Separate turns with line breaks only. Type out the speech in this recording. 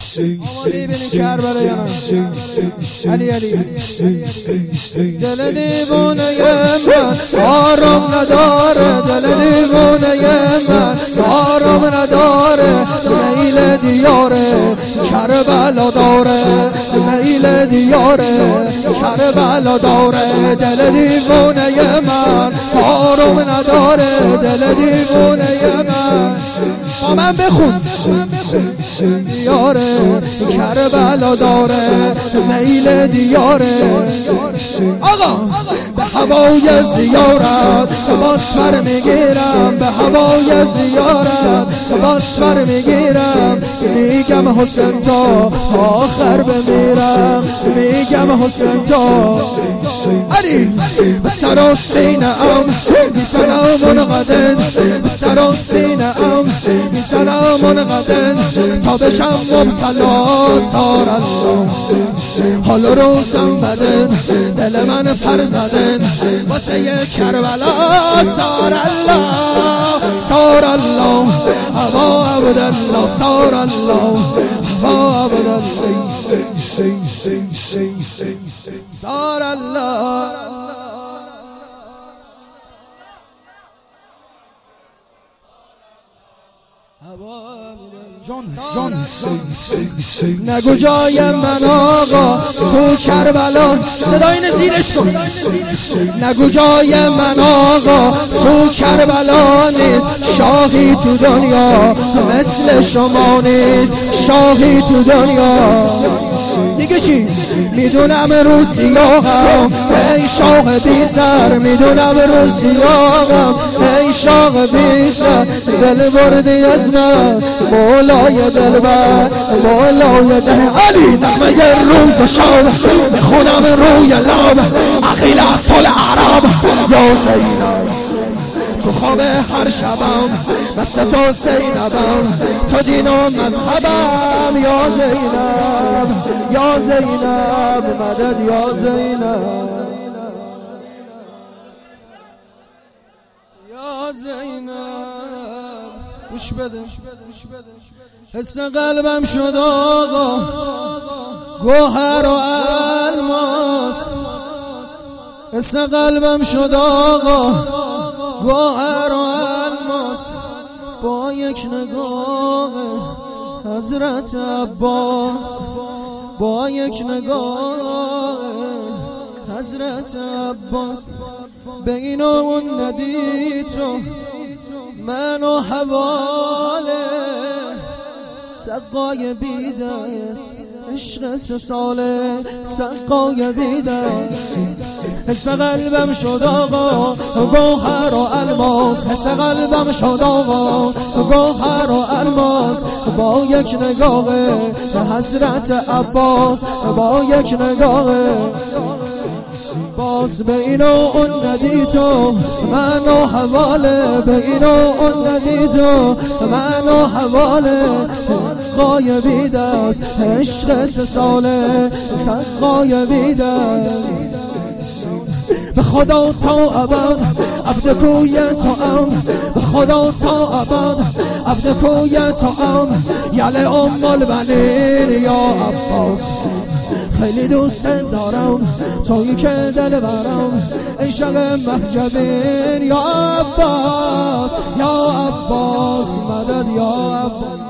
آماده بریم کربلا یا نه؟ علی دل دیوانه من آرام نداره، دل دیوانه من آرام نداره، میل دیاره کربلا داره، میل دیاره کربلا داره. دل دیوانه من آرام نداره، دل دیوانه من با من بخون دیاره کربلا داره، میل دیاره. آقا به هوای زیارت باسفر میگیرم، به هوای زیارت باسفر میگیرم، میگم حسین تا آخر بمیرم، میگم حسین تا علی به سر سینه ام میسنم منقدن، به سر سینه ام میسنم منقدن تا بشم مبتلا سار الله. حال روزم بدن دل من پر زدن واسه کربلا سار الله، سار الله هوا عبدالله، سار الله هوا عبدالله، سار الله. نگو جای من آقا تو کربلا، صدای زیرش کن. نگو جای من آقا تو کربلا نیست، شاهی تو دنیا مثل شما نیست، شاهی تو دنیا. دیگه چی؟ میدونم روسیاهم ای شاه بی سر، میدونم روسیاهم ای شاه بی سر، دل بردی از من مولای دلبر، مولای دل. علی نغمه روز شام بخونم روی لام، اخیل اصل عرب یا زینب، تو خواب هر شبم بس تو زینبم، تو دین و مذهبم یا زینب، یا زینب مدد یا زینب، یا زینب. گوش بده حس قلبم شد آقا گوهر و الماس، حس قلبم شد آقا گوهر و الماس، با یک نگاه حضرت عباس، با یک نگاه حضرت عباس. بین اون ندی تو من و حواله، سقای بیدست عشق 3 ساله، سقای بیدست. حس قلبم شد آقا گوهر و الماس، حس قلبم شد آقا گوهر و الماس، با یک نگاه حضرت عباس، با یک نگاه باز. بین اون ندی تو من و حواله، بین اون ندی تو من و حواله، غایبی دست عشق 3 ساله، سقای بیدست. به خدا تا ابد عبد کوی تو ام، به خدا تا ابد عبد کوی تو ام، یل ام البنین یا عباس. خیلی دوست دارم تویی که دل برم، عشق محجبین یا عباس، یا عباس مدد یا عباس.